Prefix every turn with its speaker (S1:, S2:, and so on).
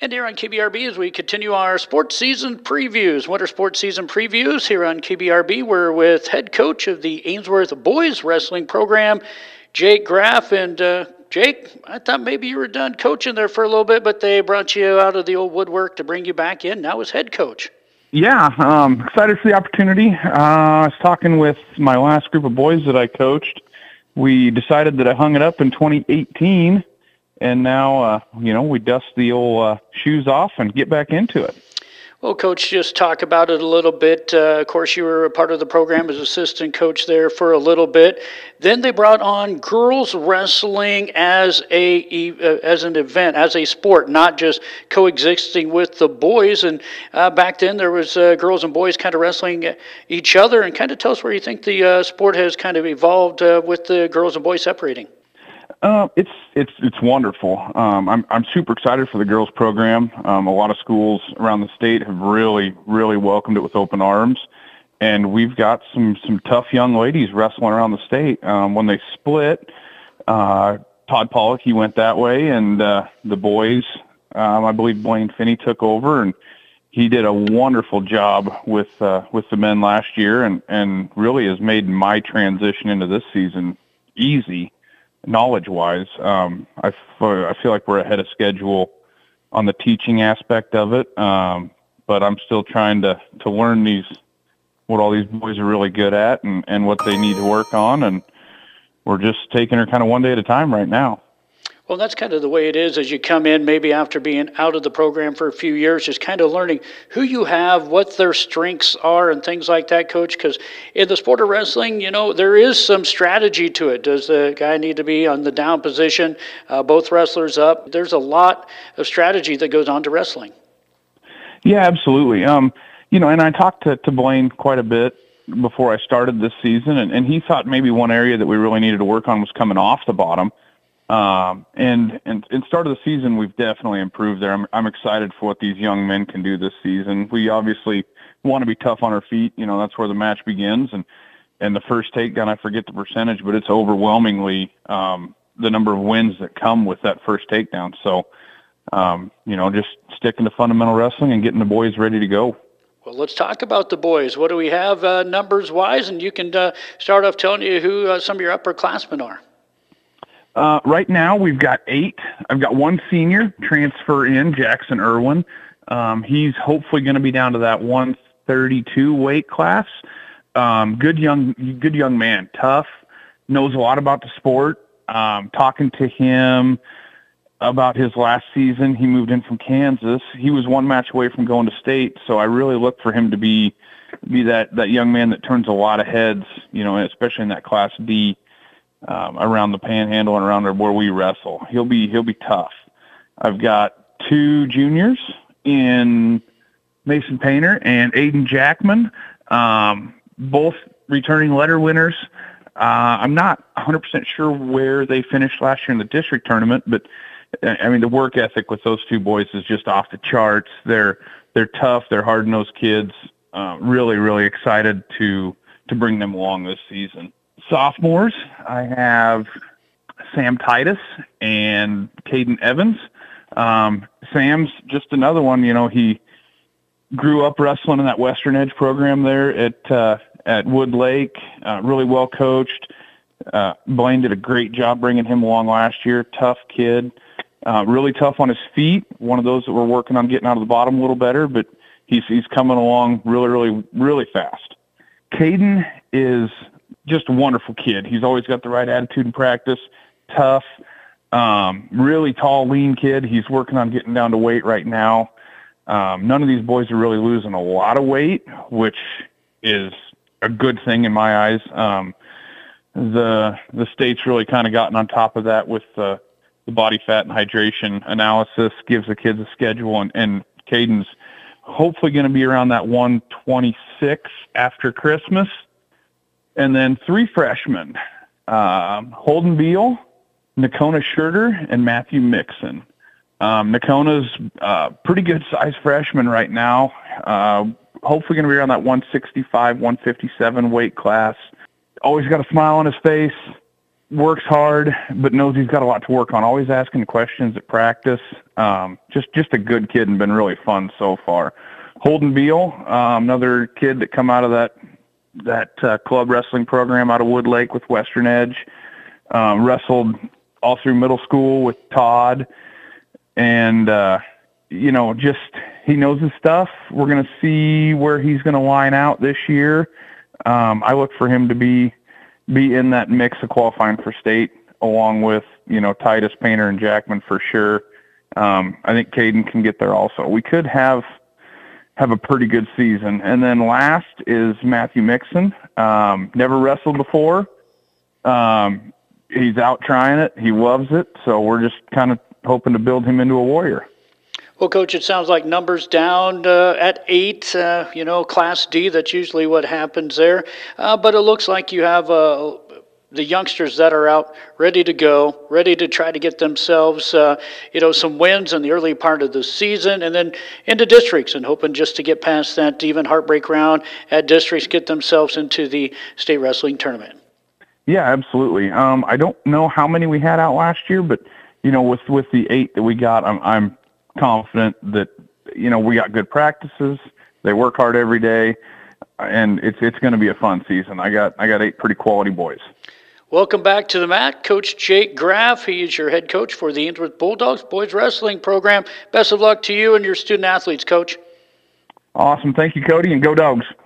S1: And here on KBRB, as we continue our sports season previews, winter sports season previews here on KBRB, we're with head coach of the Ainsworth Boys Wrestling Program, Jake Graff. And Jake, I thought maybe you were done coaching there for a little bit, but they brought you out of the old woodwork to bring you back in now as head coach.
S2: Yeah, excited for the opportunity. I was talking with my last group of boys that I coached. We decided that I hung it up in 2018. And now, we dust the old shoes off and get back into it.
S1: Well, Coach, just talk about it a little bit. Of course, you were a part of the program as assistant coach there for a little bit. Then they brought on girls wrestling as an event, as a sport, not just coexisting with the boys. And back then, there was girls and boys kind of wrestling each other. And kind of tell us where you think the sport has kind of evolved with the girls and boys separating.
S2: It's wonderful. I'm super excited for the girls program. A lot of schools around the state have really welcomed it with open arms, and we've got some tough young ladies wrestling around the state. When they split, Todd Pollock, he went that way, and the boys, I believe Blaine Finney took over, and he did a wonderful job with the men last year, and really has made my transition into this season easy. Knowledge-wise, I feel like we're ahead of schedule on the teaching aspect of it, but I'm still trying to learn what all these boys are really good at and what they need to work on, and we're just taking her kind of one day at a time right now.
S1: Well, that's kind of the way it is as you come in, maybe after being out of the program for a few years, just kind of learning who you have, what their strengths are, and things like that, Coach. Because in the sport of wrestling, there is some strategy to it. Does the guy need to be on the down position, both wrestlers up? There's a lot of strategy that goes on to wrestling.
S2: Yeah, absolutely. And I talked to Blaine quite a bit before I started this season, and he thought maybe one area that we really needed to work on was coming off the bottom. And start of the season, we've definitely improved there. I'm excited for what these young men can do this season. We obviously want to be tough on our feet. That's where the match begins. And the first takedown, I forget the percentage, but it's overwhelmingly the number of wins that come with that first takedown. So, just sticking to fundamental wrestling and getting the boys ready to go.
S1: Well, let's talk about the boys. What do we have numbers-wise? And you can start off telling you who some of your upperclassmen are.
S2: Right now, we've got 8. I've got one senior transfer in, Jackson Irwin. He's hopefully going to be down to that 132 weight class. Good young man, tough, knows a lot about the sport. Talking to him about his last season, he moved in from Kansas. He was one match away from going to state, so I really look for him to be that young man that turns a lot of heads, especially in that Class D. Around the Panhandle and around where we wrestle. He'll be tough. I've got 2 juniors in Mason Painter and Aiden Jackman, both returning letter winners. I'm not 100% sure where they finished last year in the district tournament, but the work ethic with those 2 boys is just off the charts. They're tough. They're hard-nosed kids. Really excited to bring them along this season. Sophomores, I have Sam Titus and Caden Evans. Sam's just another one. He grew up wrestling in that Western Edge program there at Wood Lake. Really well coached. Blaine did a great job bringing him along last year. Tough kid, really tough on his feet. One of those that we're working on getting out of the bottom a little better, but he's coming along really fast. Caden is just a wonderful kid. He's always got the right attitude in practice, tough, really tall, lean kid. He's working on getting down to weight right now. None of these boys are really losing a lot of weight, which is a good thing in my eyes. The state's really kind of gotten on top of that with the body fat and hydration analysis, gives the kids a schedule, and Caden's hopefully going to be around that 126 after Christmas. And then 3 freshmen, Holden Beal, Nakona Schurter, and Matthew Mixon. Nakona's pretty good size freshman right now. Hopefully going to be around that 165, 157 weight class. Always got a smile on his face. works hard, but knows he's got a lot to work on. Always asking questions at practice. Just a good kid and been really fun so far. Holden Beal, another kid that come out of that club wrestling program out of Wood Lake with Western Edge. Wrestled all through middle school with Todd, and just he knows his stuff. We're going to see where he's going to line out this year. I look for him to be in that mix of qualifying for state, along with Titus, Painter, and Jackman for sure. I think Caden can get there also. We could have a pretty good season. And then last is Matthew Mixon. Never wrestled before. He's out trying it. He loves it. So we're just kind of hoping to build him into a warrior.
S1: Well, Coach, it sounds like numbers down at 8, Class D. That's usually what happens there. But it looks like you have the youngsters that are out ready to go, ready to try to get themselves, some wins in the early part of the season, and then into districts, and hoping just to get past that even heartbreak round at districts, get themselves into the state wrestling tournament.
S2: Yeah, absolutely. I don't know how many we had out last year, but with the 8 that we got, I'm confident that we got good practices. They work hard every day, and it's going to be a fun season. I got 8 pretty quality boys.
S1: Welcome back to the mat, Coach Jake Graff. He is your head coach for the Ainsworth Bulldogs boys wrestling program. Best of luck to you and your student athletes, Coach.
S2: Awesome. Thank you, Cody, and go Dogs.